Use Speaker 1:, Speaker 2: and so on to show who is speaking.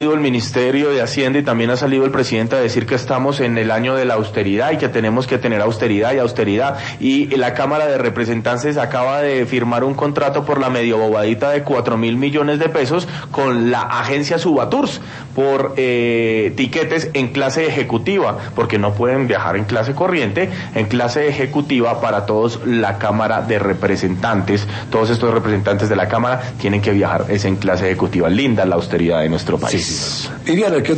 Speaker 1: el Ministerio de Hacienda y también ha salido el presidente a decir que estamos en el año de la austeridad y que tenemos que tener austeridad y austeridad, y la Cámara de Representantes acaba de firmar un contrato por la medio bobadita de 4.000 millones de pesos con la agencia Subatours por tiquetes en clase ejecutiva, porque no pueden viajar en clase corriente, en clase ejecutiva para todos la Cámara de Representantes. Todos estos representantes de la Cámara tienen que viajar, es en clase ejecutiva. Linda la austeridad de nuestro país.
Speaker 2: Viviana, ¿qué